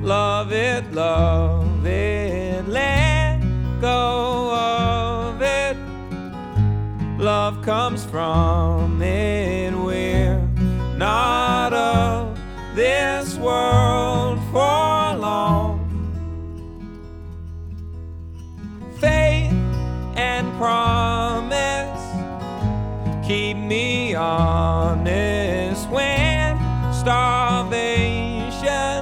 love it, love it, let go of it. Love comes from it, we're not of this world for long. Faith and promise keep me honest when stars